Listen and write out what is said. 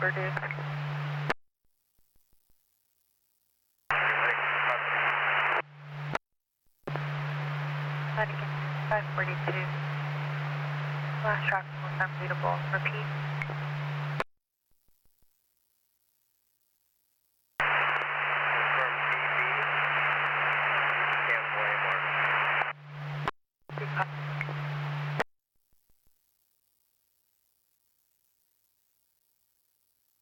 Purdue. Vatican 542. Last track was unreadable. Repeat.